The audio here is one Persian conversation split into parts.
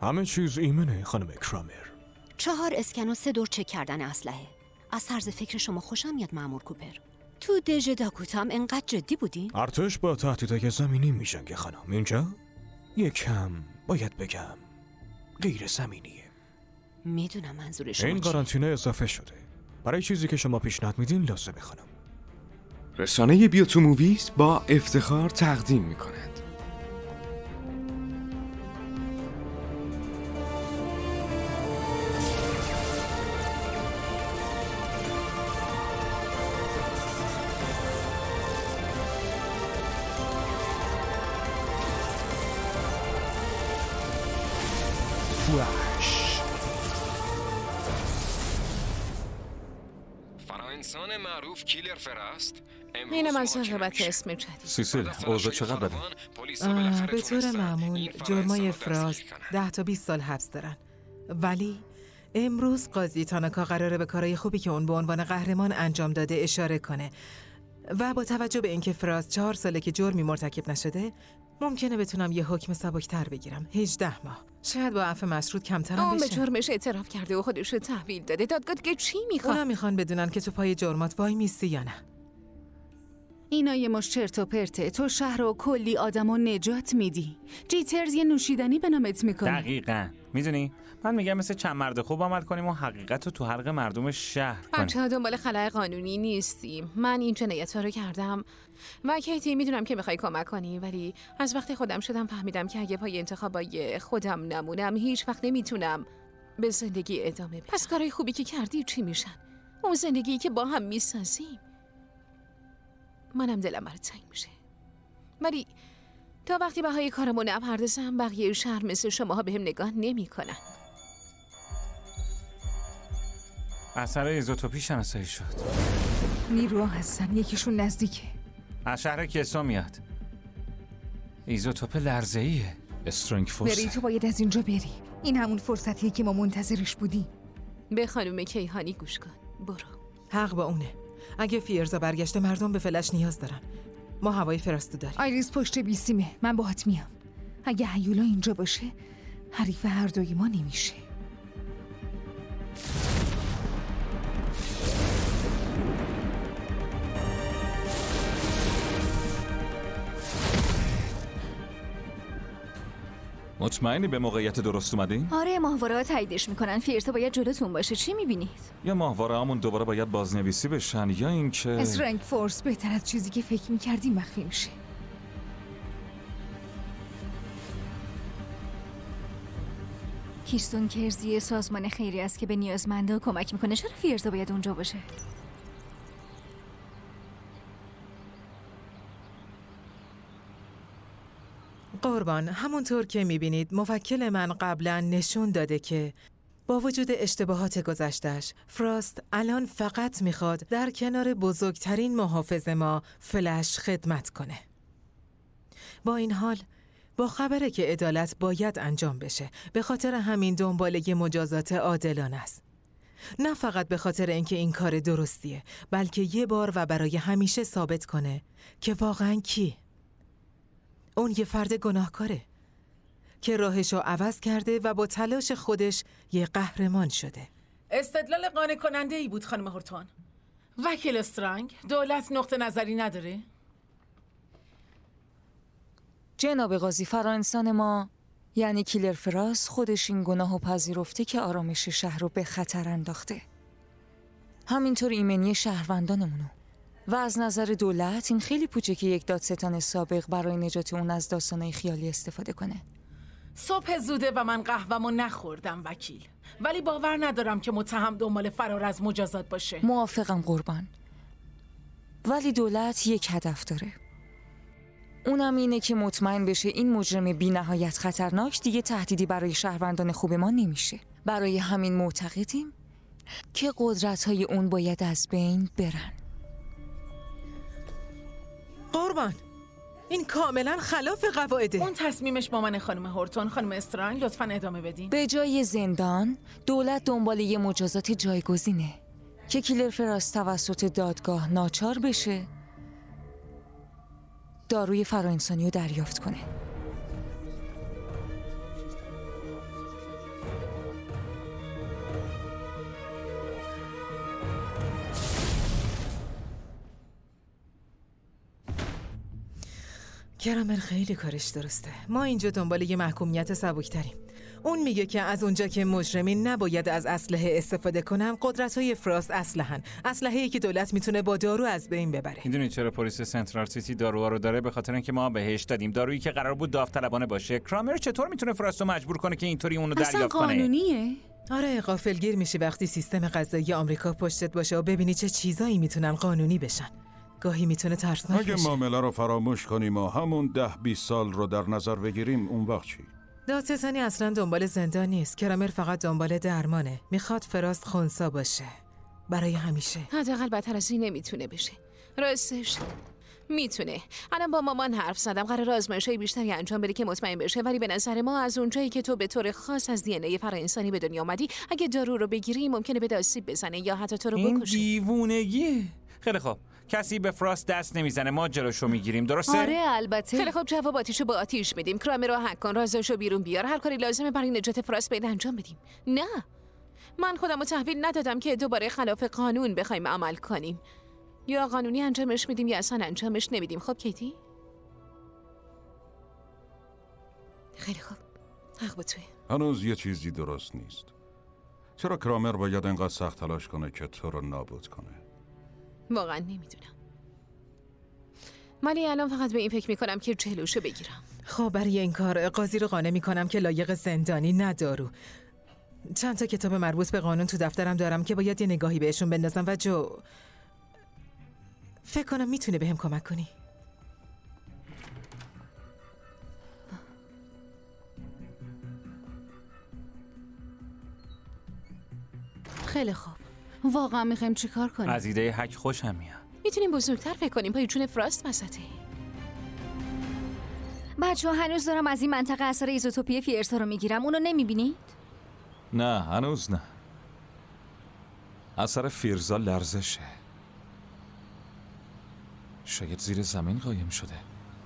همه چیز ایمنه خانم کرامر. 4 اسکن و 3 دور چک کردن اسلحه. از طرز فکر شما خوشم میاد مأمور کوپر. تو دژ داکوتا هم انقدر جدی بودین؟ ارتش با تهدیدهای زمینی میجنگه خانم. اینجا یکم باید بگم غیر زمینیه. میدونم منظور شما این قرنطینه اضافه شده برای چیزی که شما پیشنهاد میدین لازمه خانم. رسانه بیوتو موویز با افتخار تقدیم میکند. فرانسان معروف کیلر فراست. اینم از عاقبت اسم جدید. سیسیل اوضاع چقدر بده؟ به طور معمول جرمای فراست 10 تا 20 سال حبس دارن، ولی امروز قاضی تاناکا قراره به کارهای خوبی که اون به عنوان قهرمان انجام داده اشاره کنه و با توجه به اینکه فراست 4 ساله که جرمی مرتکب نشده، ممکنه بتونم یه حکم سبکتر بگیرم. 18 ماه. شاید با عفو مشروط کمترم اون بشه. به جرمش اعتراف کرده و خودشو تحویل داده. دادگاه دیگه چی میخواد؟ اونا میخوان بدونن که تو پای جرمات وای میستی یا نه. اینا یه مش چرت و پرته. تو شهر و کلی آدمو نجات میدی. جیترز یه نوشیدنی به نامت میکنه. دقیقاً. میدونی من میگم مثل چند مرد خوب عمل کنیم و حقیقت رو تو حلق مردم شهر کنیم. بچه‌ها دنبال خلأ قانونی نیستیم. من این جنایت‌ها رو کردم و کیتی میدونم که میخوای کمک کنی، ولی از وقتی خودم شدم فهمیدم که اگه پای انتخابای خودم نمونم هیچ وقت نمیتونم به زندگی ادامه بدم. پس کارهای خوبی که کردی چی میشن؟ اون زندگی که با هم میسازیم. منم دلم برات تنگ میشه. ولی تا وقتی بهای کارمو نپردازم بقیه شهر مثل شماها بهم نگاه نمیکنن. اثر ایزوتوپی شناسایی شد. نیروها هستن، یکیشون نزدیکه. از شهر کسو میاد. ایزوتوپ لرزه‌ایه. استرنگ فورس. بری تو باید از اینجا بری. این همون فرصتیه که ما منتظرش بودیم. به خانم کیهانی گوش کن. برو. حق با اونه. اگه فیرزا برگشته مردم به فلش نیاز دارن. ما هوای فراستو داریم. آیریس پشت بیسیمه. من باهات میام. اگه هیولا اینجا باشه حریف هر دوی ما نمیشه. مطمئنی به موقعیت درست اومدین؟ آره، ماهواره‌ها تاییدش میکنن. فیرزا باید جلوتون باشه. چی میبینید؟ یا ماهواره‌هامون دوباره باید بازنویسی بشن یا اینکه استرنگ فورس بهتر از چیزی که فکر میکردی مخفی میشه. کیستون کرزی سازمان خیری است که به نیازمندا کمک میکنه. چرا فیرزا باید اونجا باشه؟ قربان، همونطور که میبینید موکل من قبلا نشون داده که با وجود اشتباهات گذشتش، فراست الان فقط میخواد در کنار بزرگترین محافظ ما فلش خدمت کنه. با این حال با خبره که عدالت باید انجام بشه، به خاطر همین دنبال یه مجازات عادلانه است. نه فقط به خاطر اینکه این کار درستیه، بلکه یه بار و برای همیشه ثابت کنه که واقعاً کی؟ اون یه فرد گناهکاره که راهشو عوض کرده و با تلاش خودش یه قهرمان شده. استدلال قانع کننده ای بود خانم هورتون. وکیل استرنگ، دولت نقطه نظری نداره؟ جناب قاضی، فرانسان ما یعنی کیلر فراست خودش این گناهو پذیرفته که آرامش شهر رو به خطر انداخته. همینطور ایمنی شهروندانمونو. و از نظر دولت این خیلی پوچه که یک دادستان سابق برای نجات اون از داستانای خیالی استفاده کنه. صبح زوده و من قهوه‌مو نخوردم وکیل، ولی باور ندارم که متهم دنبال فرار از مجازات باشه. موافقم قربان، ولی دولت یک هدف داره. اونم اینه که مطمئن بشه این مجرم بی نهایت خطرناک دیگه تهدیدی برای شهروندان خوب ما نمیشه. برای همین معتقدیم که قدرت‌های اون باید از بین برن. قربان، این کاملا خلاف قواعده. اون تصمیمش با من خانم هورتون. خانم استرنگ لطفاً ادامه بدین. به جای زندان دولت دنبال یه مجازات جایگزینه که کیلر فراست توسط دادگاه ناچار بشه داروی فراانسانی رو دریافت کنه. کرامر خیلی کارش درسته. ما اینجا دنبال یه محکومیت سبکتریم. اون میگه که از اونجا که مجرمین نباید از اسلحه استفاده کنن، قدرت‌های فراست اسلحه‌ای که دولت میتونه با دارو از بین ببره. میدونید چرا پلیس سنترال سیتی داروها رو داره؟ به خاطر اینکه ما بهش دادیم دارویی که قرار بود داوطلبانه باشه. کرامر چطور میتونه فراست رو مجبور کنه که اینطوری اونو دریافت کنه؟ اصلا قانونیه؟ آره، غافلگیر میشی وقتی سیستم قضایی آمریکا پشتت باشه و ببینی چه چیزایی میتونن قانونی بشن. گاهی میتونه ترسناک اگه بشه. معامله رو فراموش کنیم و همون 10-20 سال رو در نظر بگیریم، اون وقت چی؟ دادستانی اصلا دنبال زندان نیست. کرامر فقط دنبال درمانه. میخواد فراست خنثی باشه برای همیشه. حداقل بدتر از این نمیتونه بشه. راستش میتونه. الان با مامان حرف زدم، قرار آزمایش‌های بیشتری انجام بده که مطمئن بشه، ولی به نظر ما از اونجایی که تو به طور خاص از دی ان ای فرا-انسانی به دنیا اومدی، اگه دارو رو بگیری ممکنه به آسیب بزنه یا حتی تو رو بکشه. این دیوونگیه. خیلی خوب، کسی به فراست دست نمیزنه، ما جلوشو میگیریم، درسته؟ آره البته. خیلی خوب، جواباتیشو با آتیش میدیم. کرامر رو حک کن، رازاشو بیرون بیار، هر کاری لازمه برای نجات فراست باید انجام بدیم. نه، من خودم رو تحویل ندادم که دوباره خلاف قانون بخوایم عمل کنیم. یا قانونی انجامش میدیم یا اصلا انجامش نمیدیم. خب کیتی؟ خیلی خوب، حق با توی. هنوز یه چیزی درست نیست. چرا کرامر باید انقدر سخت تلاش کنه که تو رو نابود کنه؟ واقعا نمیدونم. ولی الان فقط به این فکر میکنم که جلوشو بگیرم. خب برای این کار قاضی رو قانع میکنم که لایق زندانی ندارو. چند تا کتاب مربوط به قانون تو دفترم دارم که باید یه نگاهی بهشون بندازم و فکر کنم میتونه بهم کمک کنی. خیلی خوب. واقعا میخوایم چیکار کنیم؟ از ایده هک خوشم میاد. میتونیم بزرگتر فکر کنیم. پای چون فراست وسطه. بچه‌ها هنوز دارم از این منطقه اثر ایزوتوپی فیرسا رو میگیرم. اونو نمیبینید؟ نه هنوز نه. اثر فیرزا لرزشه. شاید زیر زمین قایم شده.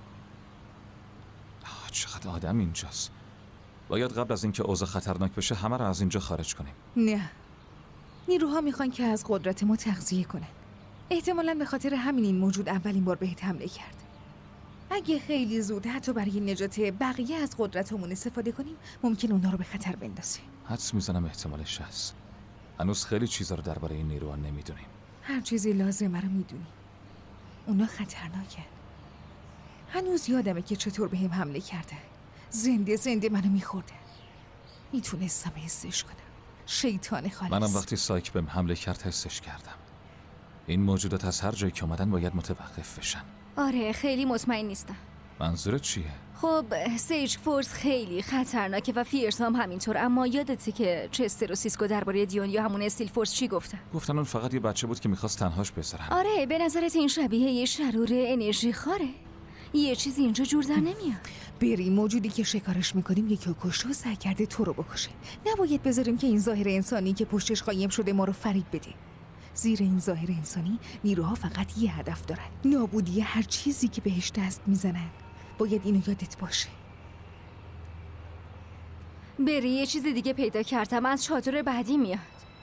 چقدر آدم اینجاست. باید قبل از اینکه اوضاع خطرناک بشه همه رو از اینجا خارج کنیم. نه، نیروها میخوان که از قدرت ما تغذیه کنن. احتمالاً به خاطر همین این موجود اولین بار بهت حمله کرد. اگه خیلی زود حتی برای نجات بقیه از قدرتمون استفاده کنیم ممکن اونا رو به خطر بندازه. حدس میزنم احتمالش هست. هنوز خیلی چیزا رو درباره این نیروها نمیدونیم. هر چیزی لازمه رو میدونیم. اونا خطرناکه. هنوز یادمه که چطور بهم حمله کرده. زنده منو میخورده. میتونستم حسش کنم. شیطان خالص. منم وقتی سایک بهم حمله کرد حسش کردم. این موجودات از هر جایی که اومدن باید متوقف بشن. آره خیلی مطمئن نیستم. منظورت چیه؟ خب سیج فورس خیلی خطرناکه و فیرس هم همینطور، اما یادته که چستر و سیسکو درباره دیون یا همون استیل فورس چی گفتن؟ گفتن اون فقط یه بچه بود که میخواست تنهاش بذارن. آره به نظرت این شبیه یه شرور انرژی خاره؟ یه چیزی اینجا جور در نمیاد. بری موجودی که شکارش میکنیم یکی رو کشته و سعی کرده تو رو بکشه. نباید بذاریم که این ظاهر انسانی که پشتش قایم شده ما رو فریب بده. زیر این ظاهر انسانی نیروها فقط یه هدف دارن، نابودی هر چیزی که بهش دست میزنن. باید اینو یادت باشه. بری یه چیز دیگه پیدا کردم، از چادر بعدی میاد.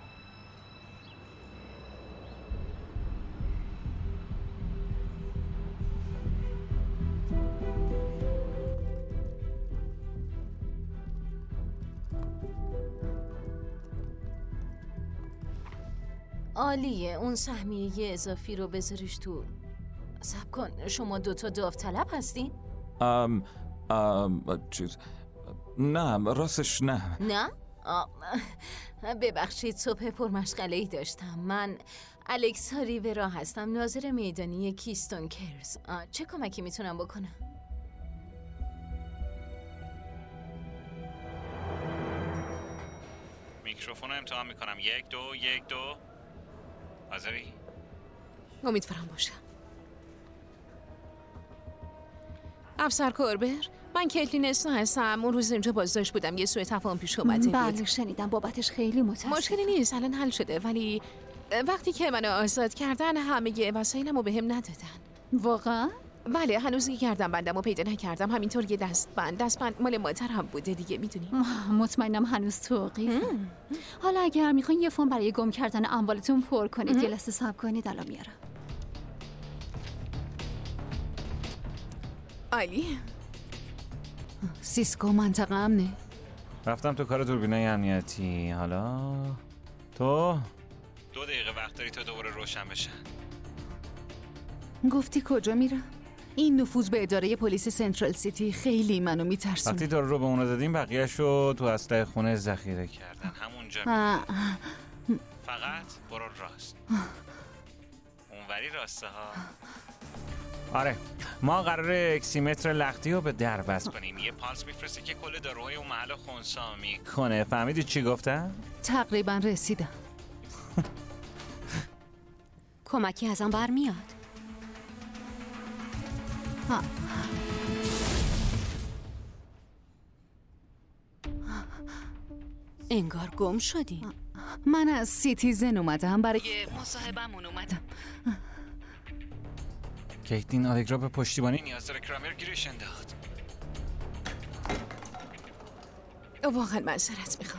عالیه، اون سهمیه اضافی رو بذاریش تو. صبر کن، شما دوتا داوطلب هستین؟ چیز نه راستش نه. نه؟ ببخشید صبح پرمشغله‌ای داشتم. من الکسا ریورا هستم، ناظر میدانی کیستون کرز. چه کمکی میتونم بکنم؟ میکروفون رو امتحان میکنم. 1 2 1 2. حاضری؟ امیدوارم باشم. افسر کوربر، من کیتلین اسنا هستم. اون روز اینجا بازداشت بودم، یه سوء تفاهم پیش اومده بود. بله شنیدم، بابتش خیلی متاسفم. مشکلی نیست، الان حل شده، ولی وقتی که منو آزاد کردن همه وسایلمو بهم ندادن. واقعا؟ بله، هنوز یه گردن بندمو پیدا نکردم. همینطور یه دستبند مال مادرم بوده دیگه، میدونی. مطمئنم هنوز توقیف. حالا اگر میخواین یه فرم برای گم کردن اموالتون پر کنید، یه لحظه صبر کنید الان میارم. عالی. سیسکو منطقه امنه. رفتم تو کار دوربینای امنیتی. حالا تو 2 دقیقه وقت داری تا دوباره روشن بشه. گفتی کجا میرم؟ این نفوذ به اداره پلیس سنترال سیتی خیلی منو میترسونه. وقتی دارو رو به اونا دادیم بقیه‌شو تو اسلحه خونه ذخیره کردن. همونجا فقط برو راست. اونوری راسته ها. آره ما قراره اکسیمتر لختی رو به در وصل کنیم. یه پالس میفرسته که کل داروهای اون محل خنثی میکنه. فهمیدی چی گفتم؟ تقریبا رسیدم. کمکی ازم برمیاد. انگار گم شدی. من از سیتیزن اومدم، برای مصاحبه‌مون اومدم. کیتلین آلگرا به پشتیبانی نیاز داره. کرامر گیرش انداخت. واقعا معذرت میخوام.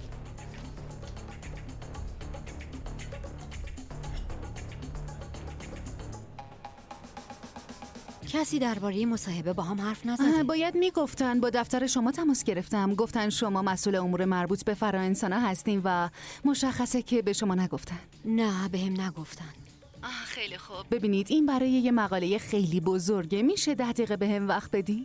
کسی درباره مصاحبه با هم حرف نزده؟ باید میگفتن. با دفتر شما تماس گرفتم، گفتن شما مسئول امور مربوط به فراانسانا هستین و مشخصه که به شما نگفتن. نه بهم نگفتن. خیلی خوب. ببینید این برای یه مقاله خیلی بزرگه، میشه 10 دقیقه بهم وقت بدی؟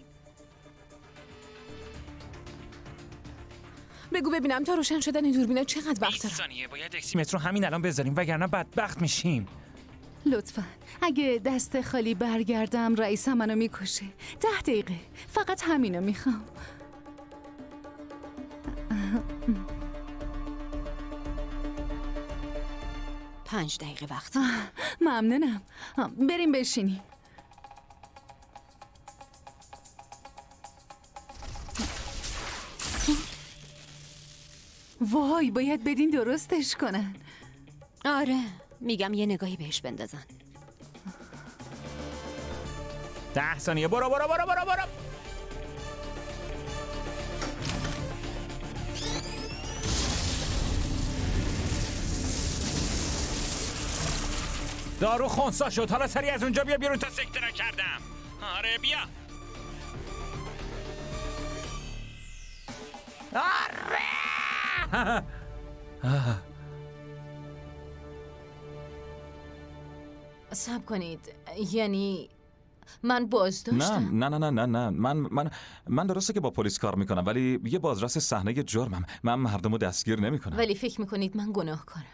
بگو ببینم تا روشن شدن دوربینا چقدر وقت داره؟ 20 ثانیه. باید اکسیمتر رو همین الان بذاریم وگرنه بدبخت میشیم. لطفاً اگه دست خالی برگردم رئیسم منو میکشه. 10 دقیقه فقط همینو میخوام. پنج دقیقه وقت. ممنونم. بریم بشینیم. وای باید بدین درستش کنن. آره میگم یه نگاهی بهش بندازن. 10 ثانیه. برو برو برو برو برو. دارو خونسا شد. حالا سری از اونجا بیا بیرون تا سکته نکردم. آره بیا. آره. صبر کنید، یعنی من بازداشتم؟ نه من درسته که با پلیس کار میکنم ولی یه بازرس صحنه جرمم. من مردمو دستگیر نمیکنم. ولی فکر میکنید من گناهکارم؟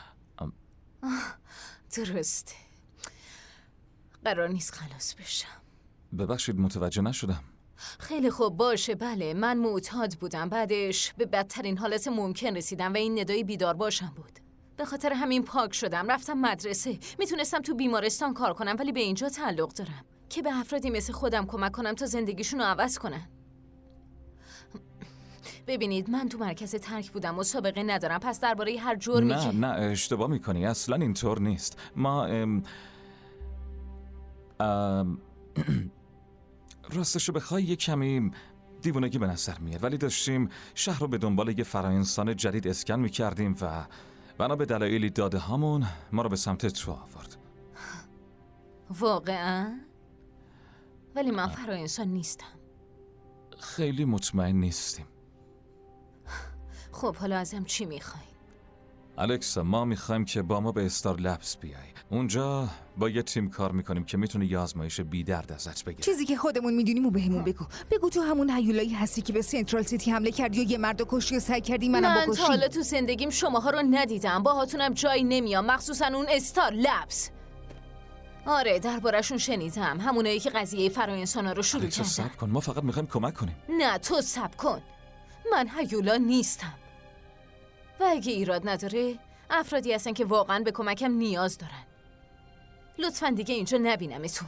درسته. قرار نیست خلاص بشم. ببخشید متوجه نشدم. خیلی خوب باشه. بله من معتاد بودم، بعدش به بدترین حالت ممکن رسیدم و این ندای بیدار باشم بود. به خاطر همین پاک شدم، رفتم مدرسه. میتونستم تو بیمارستان کار کنم ولی به اینجا تعلق دارم که به افرادی مثل خودم کمک کنم تا زندگیشون رو عوض کنن. ببینید من تو مرکز ترک بودم و سابقه ندارم، پس درباره هر جرمی نه اشتباه میکنی. اصلا اینطور نیست. ما راستشو بخوای یه کمی دیوونگی به نظر میاد، ولی داشتیم شهر رو به دنبال یه فراانسان جدید اسکن میکردیم و بنا به دلایلی داده هامون ما رو به سمت تو آورد. واقعا؟ ولی من فراانسان نیستم. خیلی مطمئن نیستیم. خب حالا ازم چی میخواین؟ الکسا ما میخوایم که با ما به استار لبس بیای. اونجا با یه تیم کار میکنیم که میتونه یه آزمایش بی درد ازت بگیره. چیزی که خودمون میدونیم و بهمون بگو تو همون هیولایی هستی که به سنترال سیتی حمله کردی و یه مردو کشتی و سعی کردی منم بکشی. من تا حالا تو زندگیم شماها رو ندیدم، باهاتونم جایی نمیام، مخصوصا اون استار لبس. آره دربارشون شنیدم، همونایی که قضیه فراانسانا رو شروع کردن. صبر کن، ما فقط میخوایم کمک کنیم. نه تو صبر کن، من هیولا نیستم و اگه ایراد نداره افرادی هستن که واقعا به کمکم نیاز دارن. لطفاً دیگه اینجا نبینمتون.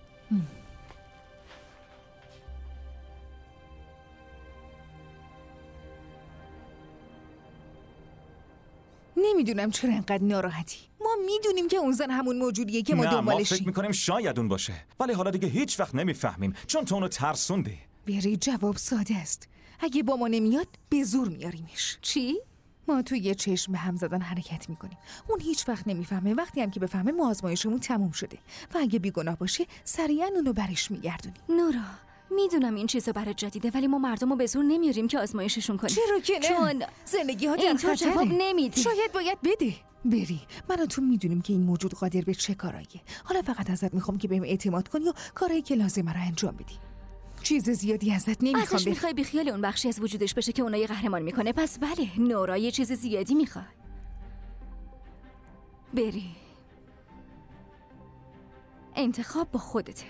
نمیدونم چرا انقدر ناراحتی. ما میدونیم که اون زن همون موجودیه که ما دنبالشیم. ما فکر میکنیم شاید اون باشه، ولی حالا دیگه هیچ وقت نمیفهمیم چون تو اونو ترسوندی. بری جواب ساده است. اگه با ما نمیاد به زور میاریمش. چی؟ ما توی یه چشم به هم زدن حرکت میکنیم. اون هیچ وقت نمیفهمه. وقتی هم که بفهمه ما آزمایشمون تموم شده و اگه بیگناه باشه سریعا اونو برش میگردونیم. نورا میدونم این چیزا برات جدیده ولی ما مردمو به زور نمیاریم که آزمایششون کنیم. چرا که نه؟ چون زندگی ها در اینطور خطره. جواب نمیدی. شاید باید بده. بری. من و تو میدونیم که این موجود قادر به چه کاراییه. حالا فقط ازت میخوام که بهم اعتماد کنی و کارایی که لازمه رو انجام بدی. چیز زیادی ازت نمیخوام. ازش میخوای بیخیال اون بخشی از وجودش بشه که اونایی قهرمان میکنه. پس بله، نورا یه چیز زیادی میخواد. بری. انتخاب با خودته.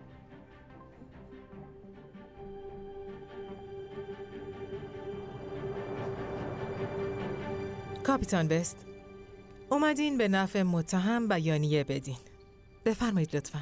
کاپیتان وست، اومدین به نفع متهم بیانیه بدین. بفرمایید لطفاً.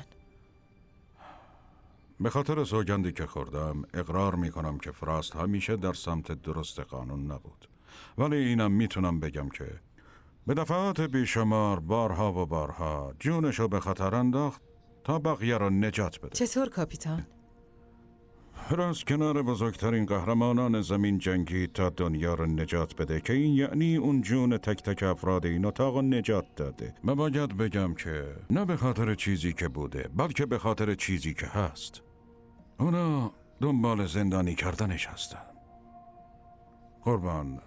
به خاطر سوگندی که خوردم اقرار میکنم که فراست همیشه در سمت درست قانون نبود، ولی اینم میتونم بگم که به دفعات بیشمار بارها و بارها جونشو به خطر انداخت تا بقیه را نجات بده. چطور کاپیتان؟ فراست کنار بزرگترین قهرمانان زمین جنگید تا دنیا را نجات بده که این یعنی اون جون تک تک افراد این اتاق نجات داده. و باید بگم که نه به خاطر چیزی که بوده بلکه به خاطر چیزی که هست. اونا دنبال زندانی کردنش هستن. قربان،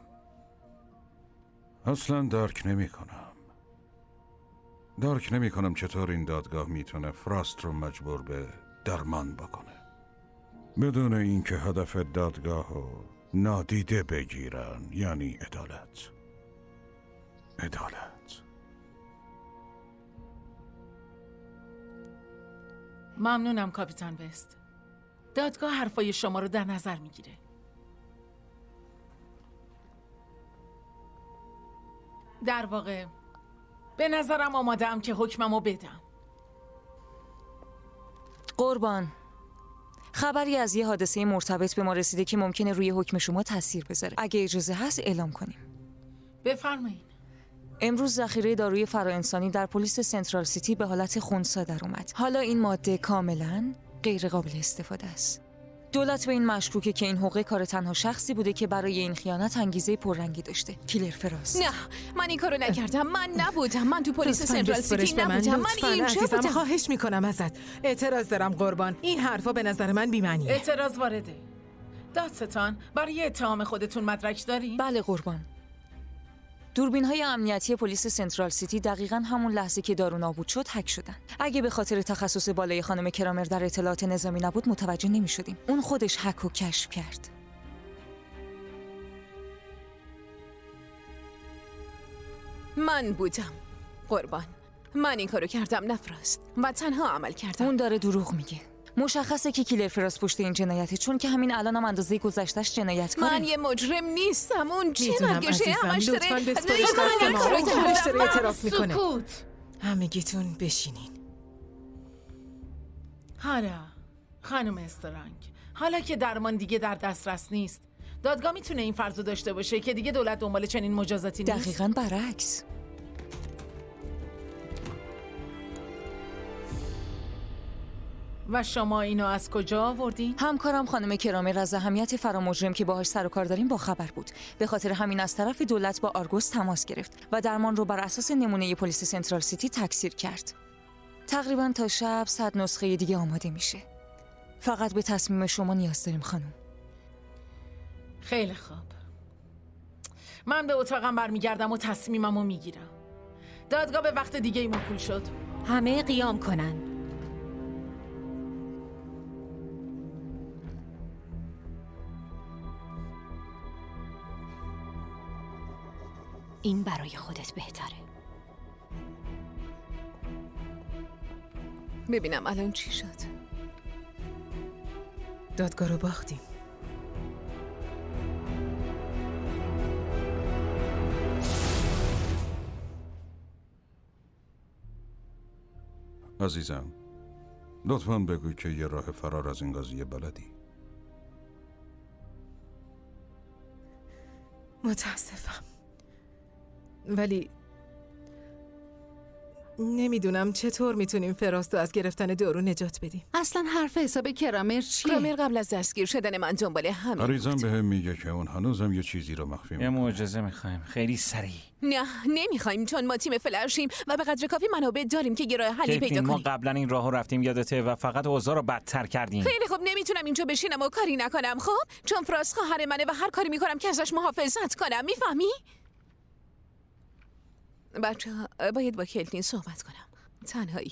اصلا درک نمی کنم چطور این دادگاه میتونه فراست رو مجبور به درمان بکنه بدون اینکه هدف دادگاه رو نادیده بگیرن. یعنی عدالت. ممنونم کاپیتان وست. دادگاه حرفای شما رو در نظر میگیره. در واقع به نظرم آماده‌ام که حکممو بدم. قربان، خبری از یه حادثه مرتبط به ما رسیده که ممکنه روی حکم شما تاثیر بذاره. اگه اجازه هست اعلام کنیم. بفرمایید. امروز ذخیره داروی فراانسانی در پلیس سنترال سیتی به حالت خنثی در اومد. حالا این ماده کاملاً غیر قابل استفاده است. دولت به این مشکوکه که این حقوق کار تنها شخصی بوده که برای این خیانت انگیزه پررنگی داشته. کیلر فراست. نه، من این کارو نکردم. من نبودم. من تو پلیس سنترال سیتی نبودم. من اینجا بودم. خواهش میکنم ازت. اعتراض دارم قربان. این حرفا به نظر من بی‌معنیه. اعتراض وارده. دادستان، برای اتهام خودتون مدرک دارین؟ بله قربان. دوربین‌های امنیتی پلیس سنترال سیتی دقیقاً همون لحظه که دارو نابود شد هک شدن. اگه به خاطر تخصص بالای خانم کرامر در اطلاعات نظامی نبود متوجه نمی‌شدیم. اون خودش هک رو کشف کرد. من بودم قربان. من این کارو کردم، نفراست. و تنها عمل کردم. اون داره دروغ میگه. مشخصه که کیلر فراست پشت این جنایته، چون که همین الان هم اندازه گذشتهش جنایتکاره. من یه مجرم نیستم. اون چه مرگشه همش لطفاً بسپارش دست ما. اعتراف میکنه. سکوت. همگیتون بشینین. حالا خانم استرانگ، حالا که درمان دیگه در دسترس نیست، دادگاه میتونه این فرضو داشته باشه که دیگه دولت دنبال چنین مجازاتی نیست؟ دقیقاً برعکس. و شما اینو از کجا آوردین؟ همکارم خانم کرامر از اهمیت فرامجرم که باهاش سر و کار داریم با خبر بود. به خاطر همین از طرف دولت با آرگوس تماس گرفت و درمان رو بر اساس نمونه پلیس سنترال سیتی تکثیر کرد. تقریباً تا شب 100 نسخه دیگه آماده میشه. فقط به تصمیم شما نیاز داریم خانم. خیلی خوب. من به اتاقم برمیگردم و تصمیممو میگیرم. دادگاه به وقت دیگه ای موکول شد. همه قیام کنن. این برای خودت بهتره. ببینم الان چی شد. دادگاه رو باختیم. عزیزم، لطفاً بگو که یه راه فرار از این قضیه بلدی. متاسفم، ولی نمیدونم چطور میتونیم فراست رو از گرفتن دارو نجات بدیم. اصلا حرف حساب کرامر چیه؟ کرامر قبل از دستگیر شدن من دنبال همین آریزم بهم میگه که اون هنوزم یه چیزی رو مخفی یه معجزه میخوایم خیلی سریع. نه نمیخوایم، چون ما تیم فلشیم و به قدر کافی منابع داریم که یه راه حلی پیدا کنیم. ما قبلا این راهو رفتیم یادته و فقط اوضاع رو بدتر کردیم. خیلی خوب، نمیتونم اینجا بشینم و کاری نکنم. خب چون فراست خواهر منه و هر کاری میکنم که ازش محافظت کنم. میفهمی؟ بچه‌ها باید با کلتین صحبت کنم. تنهایی.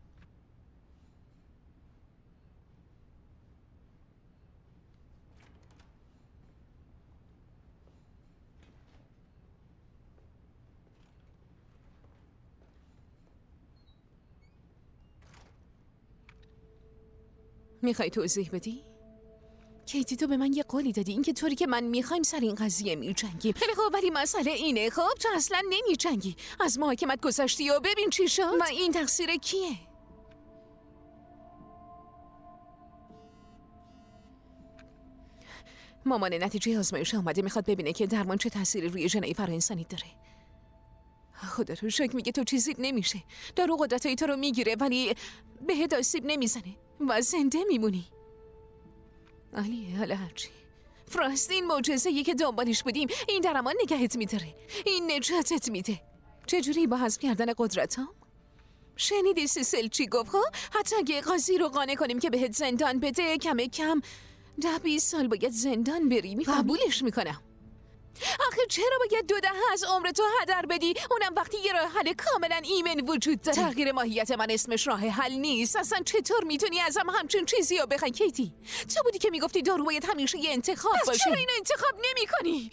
میخوای توضیح بدی؟ کیتی تو به من یه قولی دادی اینکه طوری که من میخوایم سر این قضیه میجنگیم. خیلی خوب، ولی مسئله اینه خب تو اصلا نمیجنگی. از محاکمت گذشتی و ببین چی شد. و این تقصیر کیه؟ مامان نتیجه آزمایش آمده، میخواد ببینه که درمان چه تأثیری روی ژنای فراانسانی داره. خدا رو شکر میگه تو چیزی نمیشه. دارو قدرتای تو رو میگیره ولی بهت آسیب نمیزنه و زنده میمونی. علیه، حالا هرچی. فراست، این معجزه‌ای که دنبالش بودیم این در امان نگهت میداره، این نجاتت میده. چجوری با حذف کردن قدرتام؟ شنیدی سیسل چی گفت؟ حتی اگه قاضی رو قانع کنیم که بهت زندان بده، کم 10-20 سال باید زندان بری. قبولش میکنم. آخه چرا باید 2 دهه از عمرتو هدر بدی؟ اونم وقتی یه راه حل کاملا ایمن وجود داره. تغییر ماهیت من اسمش راه حل نیست. اصلا چطور میتونی ازم همچین چیزی رو بخوای کیتی؟ تو بودی که میگفتی دارو باید همیشه یه انتخاب باشه. چرا اینو انتخاب نمی‌کنی؟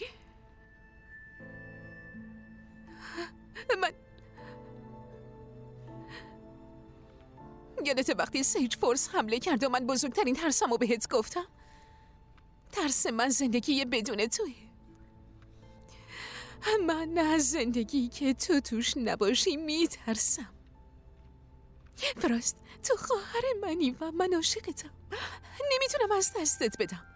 من یادت وقتی سیج فورس حمله کرد و من بزرگترین ترسمو بهت گفتم؟ ترس من زندگی بدون توی. من از زندگی که تو توش نباشی میترسم. فراست، تو خواهر منی و من عاشقتم. نمیتونم از دستت بدم.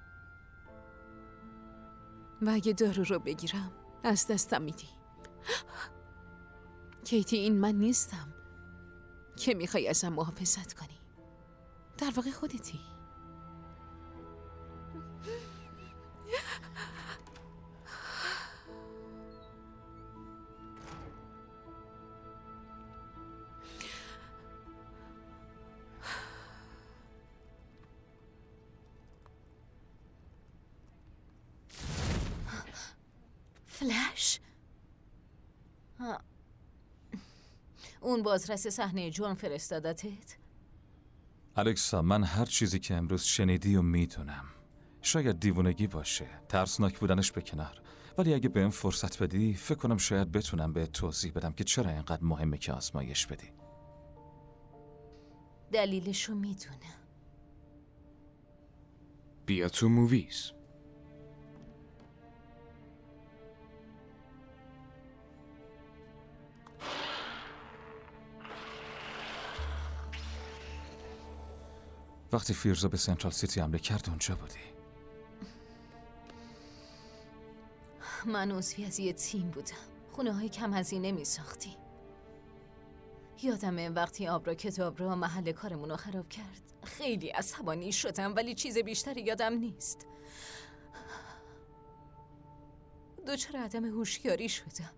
و اگه دارو رو بگیرم از دستم میدی. کیتی، این من نیستم که میخوای ازم محافظت کنی. در واقع خودتی. فلش؟ اون بازرس صحنه جون فرستادتت؟ الکسا، من هر چیزی که امروز شنیدی و میدونم. شاید دیوونگی باشه، ترسناک بودنش به کنار، ولی اگه بهم فرصت بدی فکر کنم شاید بتونم به توضیح بدم که چرا اینقدر مهمه که آزمایش بدی. دلیلشو میدونم. بیا تو موویز. وقتی فیرزا به سنترال سیتی حمله کرد اونجا بودی. من عضوی از یه تیم بودم. خونه های کم هزینه می ساختیم. یادمه وقتی آبرا کتاب را محل کارمون رو خراب کرد. خیلی عصبانی شدم ولی چیز بیشتری یادم نیست. دچار عدم هوشیاری شدم.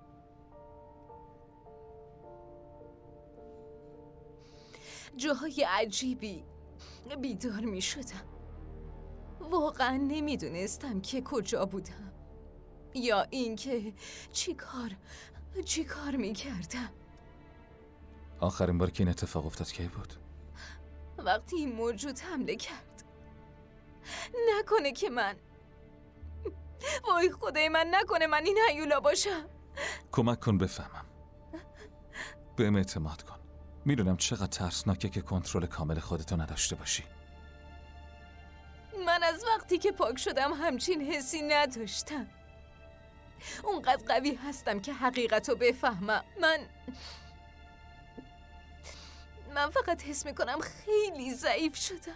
جاهای عجیبی بیدار می شدم. واقعا نمیدونستم که کجا بودم یا اینکه چی کار می کردم. آخرین بار که این اتفاق افتاد کی بود؟ وقتی این موجود حمله کرد. نکنه که من، وای خدای من، نکنه من این هیولا باشم. کمک کن بفهمم. بهم اعتماد کن. میدونم چقدر ترسناکه که کنترل کامل خودتو نداشته باشی. من از وقتی که پاک شدم همچین حسی نداشتم. اونقدر قوی هستم که حقیقتو بفهمم. من فقط حس میکنم خیلی ضعیف شدم.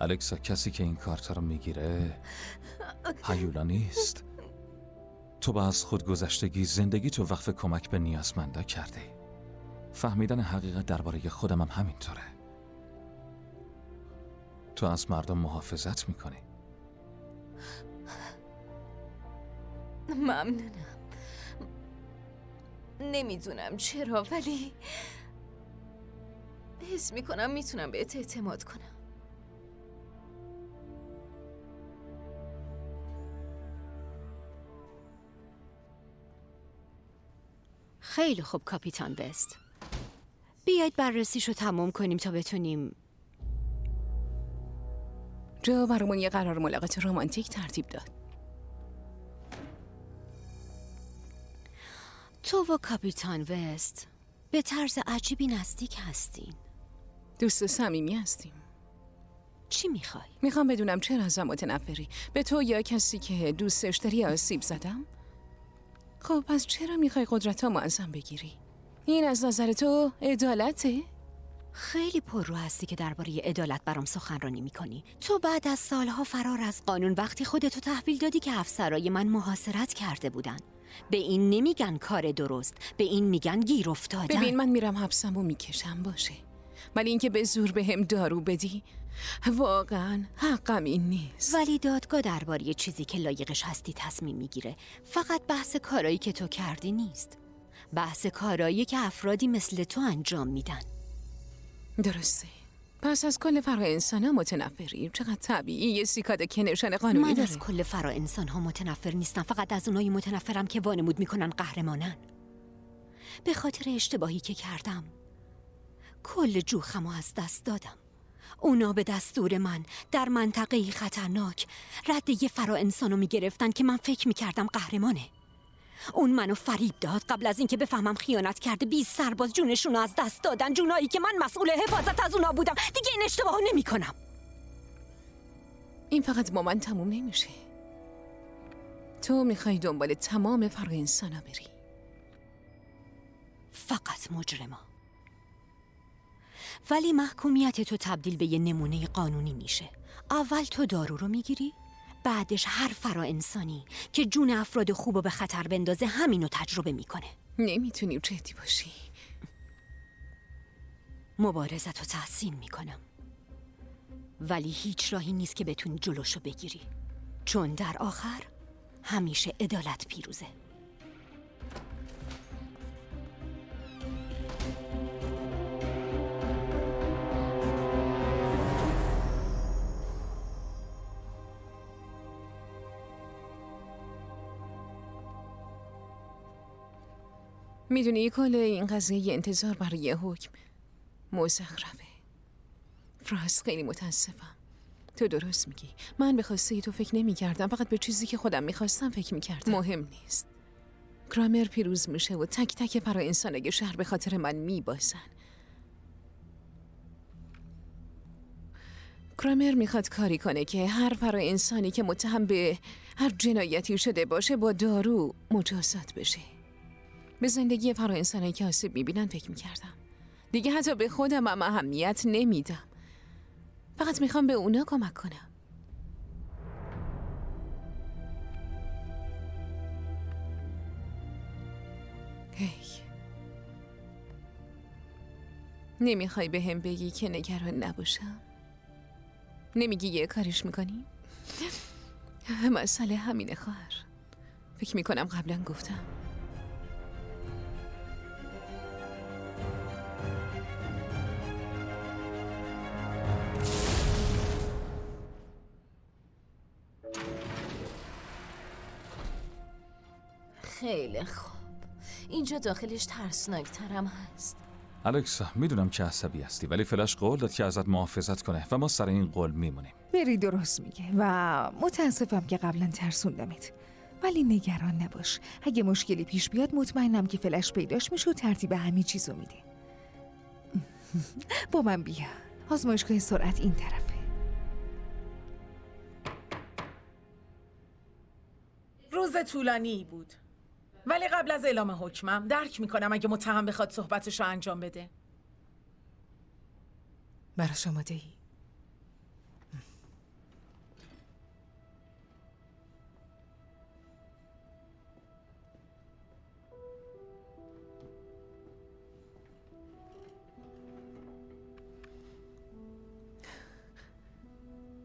الکسا، کسی که این کارتا رو میگیره هیولا نیست. تو با از خودگذشتگی زندگی تو وقف کمک به نیازمندا کردی. فهمیدن حقیقت درباره خودم هم همینطوره. تو از مردم محافظت میکنی. ممنونم. نمیدونم چرا ولی حس میکنم میتونم بهت اعتماد کنم. خیلی خوب کاپیتان وست. بیاید بررسیشو تمام کنیم تا بتونیم. جو برامون یه قرار ملاقات رمانتیک ترتیب داد. تو و کاپیتان وست به طرز عجیبی نزدیک هستین. دوست صمیمی هستیم. چی میخوای؟ میخوام بدونم چرا ازم متنفری؟ به تو یا کسی که دوستش داری آسیب زدم؟ خب پس چرا میخوای قدرتامو ازم بگیری؟ این از نظر تو عدالته؟ خیلی پررو هستی که درباره عدالت برام سخنرانی میکنی. تو بعد از سالها فرار از قانون وقتی خودتو تحویل دادی که افسرای من محاصرت کرده بودن. به این نمیگن کار درست، به این میگن گیر افتادن. ببین من میرم حبسمو میکشم باشه، ولی اینکه به زور بهم دارو بدی واقعا حقم این نیست. ولی دادگاه درباره چیزی که لایقش هستی تصمیم میگیره. فقط بحث کارایی که تو کردی نیست، بحث کارایی که افرادی مثل تو انجام میدن. درسته. پس از کل فرا انسان ها متنفری؟ چقدر طبیعی. یه سیکاده که نشان قانونی من داره. از کل فرا انسان ها متنفر نیستم، فقط از اونایی متنفرم که وانمود میکنن قهرمانن. به خاطر اشتباهی که کردم کل جوخمو از دست دادم. اونا به دستور من در منطقه‌ای خطرناک رد یه فرا انسانو میگرفتن که من فکر میکردم قهرمانه. اون منو فریب داد. قبل از اینکه بفهمم خیانت کرده 20 سرباز جونشونو از دست دادن، جونایی که من مسئول حفاظت از اونا بودم. دیگه این اشتباهو نمی‌کنم. این فقط با من تموم نمیشه. تو میخوای دنبال تمام فرق انسانا بری. فقط مجرما. ولی محکومیت تو تبدیل به یه نمونه قانونی میشه. اول تو دارو رو میگیری، بعدش هر فرا انسانی که جون افراد خوبو به خطر بندازه همینو تجربه میکنه. نمیتونی جدی باشی. مبارزت رو تحسین میکنم، ولی هیچ راهی نیست که بتونی جلوشو بگیری، چون در آخر همیشه عدالت پیروزه. میدونی کل این قضیه انتظار برای حکم مزخرفه. فراست، خیلی متاسفم. تو درست میگی. من به خواسته تو فکر نمی کردم، فقط به چیزی که خودم میخواستم فکر میکردم. مهم نیست. کرامر پیروز میشه و تک تک فرا انسانای شهر به خاطر من میبازن. کرامر میخواد کاری کنه که هر فرا انسانی که متهم به هر جنایتی شده باشه با دارو مجازات بشه. به زندگی فرا انسانی که آسیب میبینن فکر میکردم. دیگه حتی به خودم هم اهمیت نمیدم. فقط میخوام به اونا کمک کنم. هی، نمیخوای به هم بگی که نگران نباشم؟ نمیگی یه کارش میکنی؟ مسئله همینه خواهر. فکر میکنم قبلا گفتم. خیلی خوب. اینجا داخلش ترسناکترم هست. الکسا، میدونم که عصبی هستی، ولی فلش قول داد که ازت محافظت کنه و ما سر این قول میمونیم. مری درست میگه و متاسفم که قبلا ترسوندمت، ولی نگران نباش. اگه مشکلی پیش بیاد مطمئنم که فلش پیداش میشه و ترتیب همه چیزو میده. با من بیا. آزمایشگاه سرعت این طرفه. روز طولانی بود، ولی قبل از اعلام حکمم درک میکنم اگه متهم بخواد صحبتش رو انجام بده. براش آماده ای؟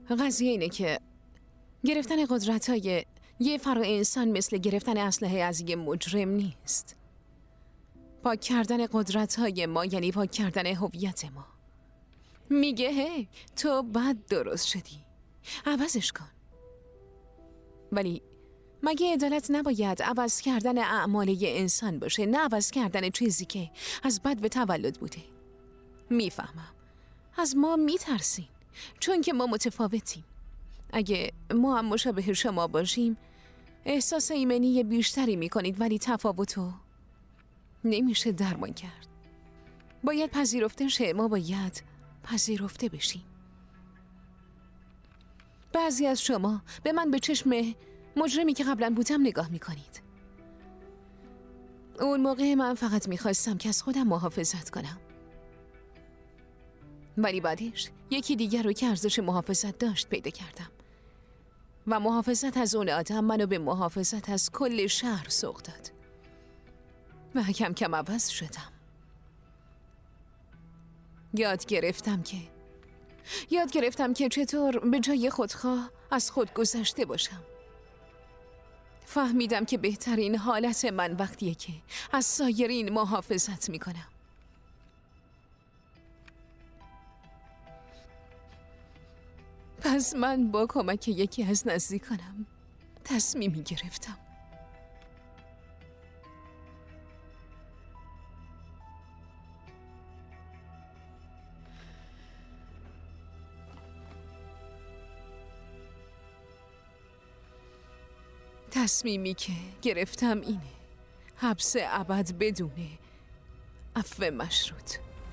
قضیه اینه که گرفتن قدرت‌های یه فرا انسان مثل گرفتن اسلحه از یه مجرم نیست. پاک کردن قدرت‌های ما یعنی پاک کردن هویت ما. میگه هی تو بد درست شدی، عوضش کن. ولی مگه عدالت نباید عوض کردن اعمال یه انسان باشه، نه عوض کردن چیزی که از بد به تولد بوده؟ میفهمم از ما میترسین چون که ما متفاوتیم. اگه ما هم مشابه شما باشیم احساس ایمنی بیشتری میکنید، ولی تفاوتو نمیشه درمان کرد. باید پذیرفته شه، ما باید پذیرفته بشیم. بعضی از شما به من به چشم مجرمی که قبلا بودم نگاه میکنید. اون موقع من فقط میخواستم که از خودم محافظت کنم، ولی بعدش یکی دیگر رو که ارزش محافظت داشت پیدا کردم و محافظت از اون آدم منو به محافظت از کل شهر سوق داد و کم کم عوض شدم. یاد گرفتم که چطور به جای خودخواه از خود گذشته باشم. فهمیدم که بهترین حالت من وقتیه که از سایرین محافظت میکنم. پس من با کمک یکی از نزدیکانم تصمیمی گرفتم. تصمیمی که گرفتم اینه: حبس ابد بدون عفو مشروط.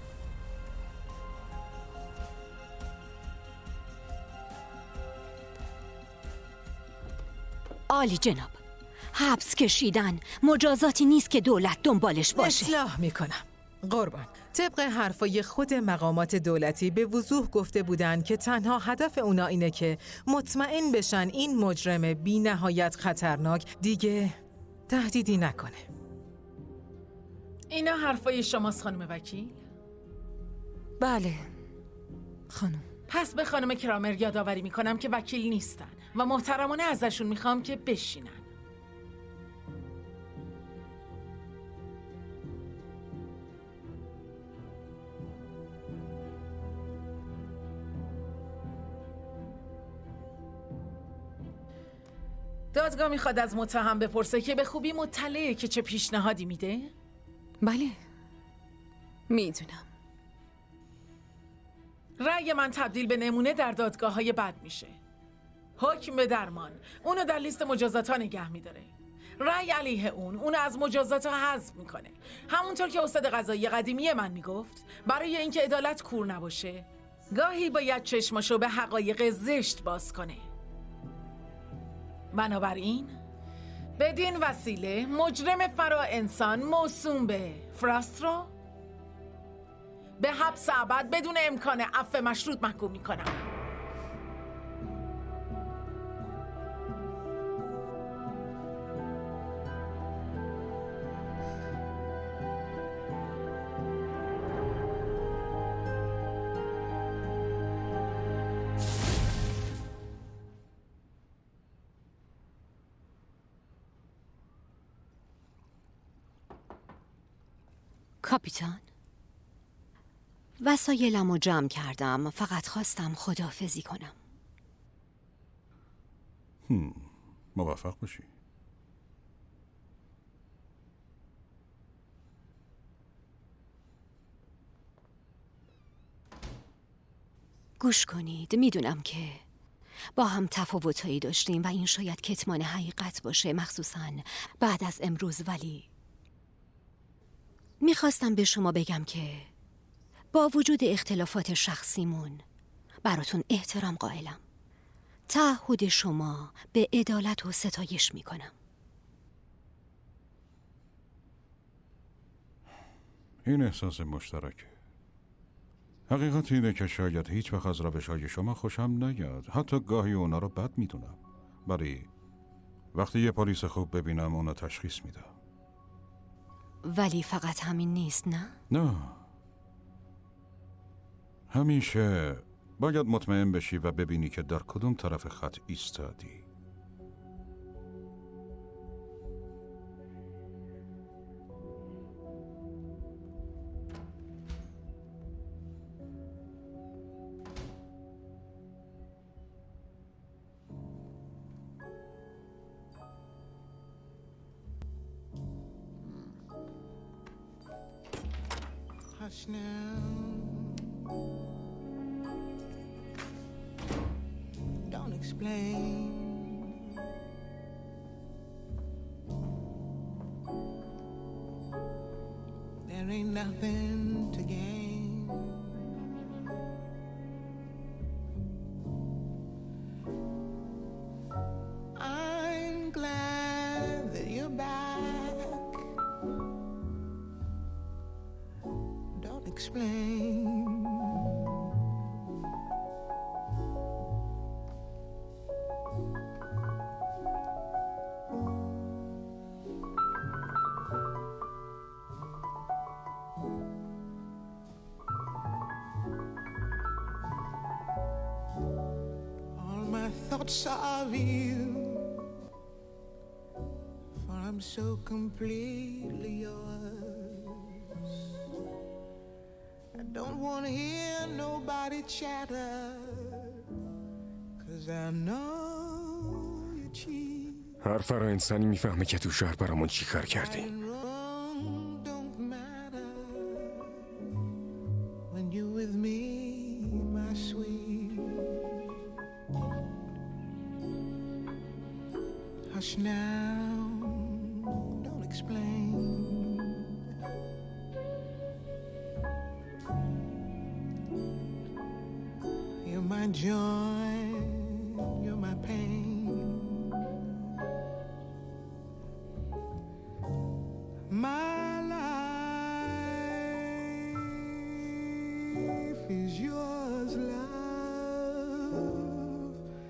عالی جناب، حبس کشیدن مجازاتی نیست که دولت دنبالش باشه. اصلاح میکنم قربان. طبق حرفای خود مقامات دولتی به وضوح گفته بودن که تنها هدف اونا اینه که مطمئن بشن این مجرم بی نهایت خطرناک دیگه تهدیدی نکنه. اینا حرفای شماست خانم وکیل؟ بله خانم. پس به خانم کرامر یادآوری میکنم که وکیل نیستن و محترمانه ازشون میخوام که بشینن. دادگاه میخواد از متهم بپرسه که به خوبی مطلعه که چه پیشنهادی میده؟ بله میدونم. رأی من تبدیل به نمونه در دادگاه‌های بعد میشه. حکم به درمان اونو در لیست مجازات ها نگه میداره. رأی علیه اونو از مجازات ها حذف میکنه. همونطور که استاد قضایی قدیمی من میگفت برای اینکه عدالت کور نباشه گاهی باید چشماشو به حقایق زشت باز کنه. بنابراین بدین وسیله مجرم فرا انسان موسوم به فراست رو به حبس ابد بدون امکان عفو مشروط محکوم میکنم. کاپیتان، وسایلمو جمع کردم، فقط خواستم خداحافظی کنم. موفق باشی. گوش کنید، میدونم که با هم تفاوتایی داشتیم و این شاید کتمان حقیقت باشه، مخصوصاً بعد از امروز، ولی میخواستم به شما بگم که با وجود اختلافات شخصیمون براتون احترام قائلم. تعهد شما به عدالت و ستایش میکنم. این احساس مشترکه. حقیقت اینه که شاید هیچ وقت از روش‌های شما خوشم نیاد. حتی گاهی اونا رو بد میدونم. ولی وقتی یه پلیس خوب ببینم اونا تشخیص میدم. ولی فقط همین نیست، نه؟ نه. همیشه باید مطمئن بشی و ببینی که در کدوم طرف خط ایستادی. Hush now, don't explain. There ain't nothing to gain. I'm glad that you're back. Don't explain. All my thoughts are you, for I'm so completely yours. I don't want to hear nobody chatter, 'cause I know you cheat. هر فرانسانی میفهمه که تو شهر برامون چی کار کردی. Don't matter when you're with me, my sweet. Hush now, don't explain. You're my joy, you're my pain. My life is yours, love.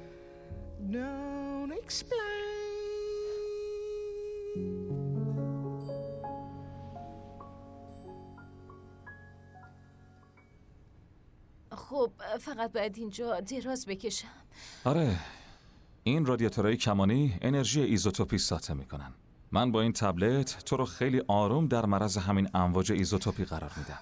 Don't explain. خب فقط باید اینجا دراز بکشم. آره، این رادیاتورهای کمانی انرژی ایزوتوپی ساطع میکنن. من با این تبلت تو رو خیلی آروم در معرض همین امواج ایزوتوپی قرار میدم.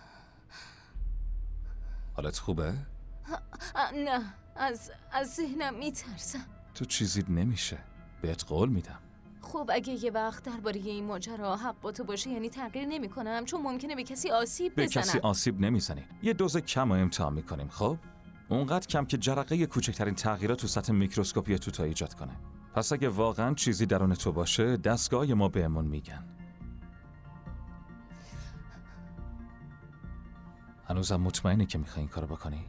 حالت خوبه؟ نه، از ذهنم میترسم. تو چیزی نمیشه، بهت قول میدم. خب اگه یه وقت درباره این ماجرا حق با تو باشه یعنی تغییر نمی کنم، چون ممکنه به کسی آسیب بزنم. به کسی آسیب نمیزنی. یه دوز کم رو امتحان میکنیم. خب اونقدر کم که جرقه کوچکترین تغییرات تو سطح میکروسکوپی تو تا ایجاد کنه. پس اگه واقعا چیزی درون تو باشه دستگاه ما بهمون میگن. هنوزم مطمئنی که میخوای این کارو بکنی؟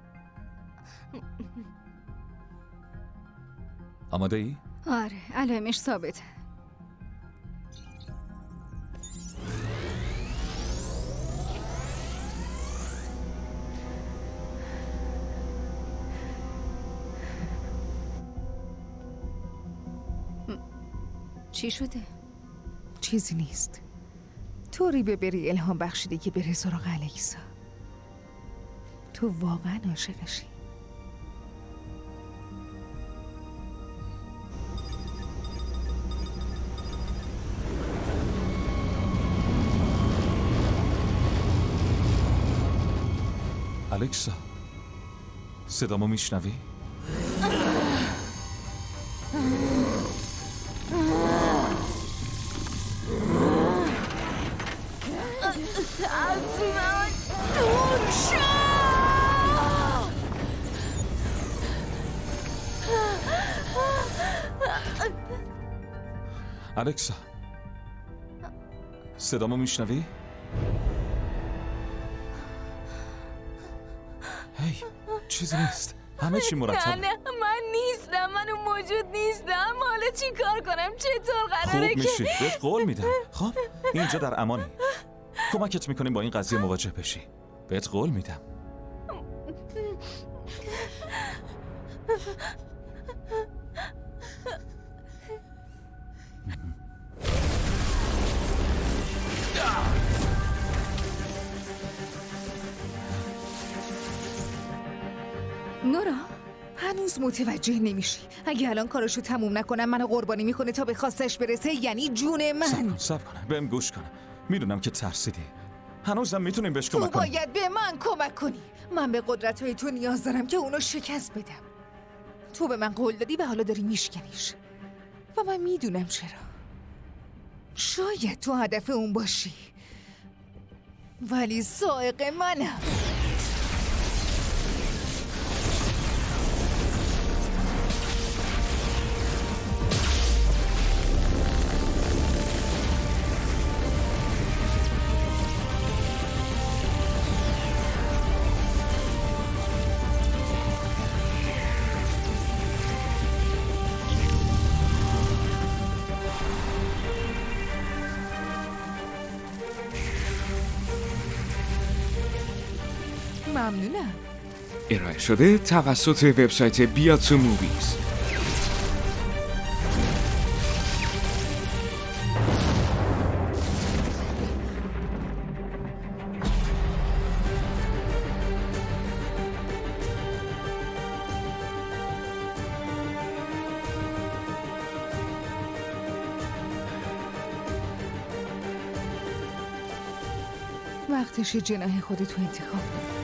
آماده ای؟ آره، علائمش ثابته. چی شده؟ چیزی نیست. طوری به بری الهام بخشیده که بره سراغ الکسا. تو واقعا عاشقشی. الکسا، صدامو میشنوی؟ از من دور شو! الکسا، صدامو میشنوی؟ هی، چیزی نیست. همه چی مرتب. نه من نیستم، من اون موجود نیستم. حالا چی کار کنم؟ چطور قراره خوب میشی، بهت قول میدم. خب اینجا در امانی. کمکت میکنیم با این قضیه مواجه بشی. بهت قول میدم. نورا هنوز متوجه نمیشی. اگه الان کارشو تموم نکنم منو قربانی میکنه تا به خواستش برسه، یعنی جون من. صبر کن بهم گوش کن. میدونم که ترسیدی، هنوزم میتونیم بهش کمک کنیم. تو باید به من کمک کنی. من به قدرت‌های تو نیاز دارم که اونو شکست بدم. تو به من قول دادی و حالا داری میشکنیش و من میدونم چرا. شاید تو هدف اون باشی ولی سائق منم. ممنونم. ارائه شده توسط وبسایت بیاتسو موویز. وقتشه جناح خودتو انتخاب کنی.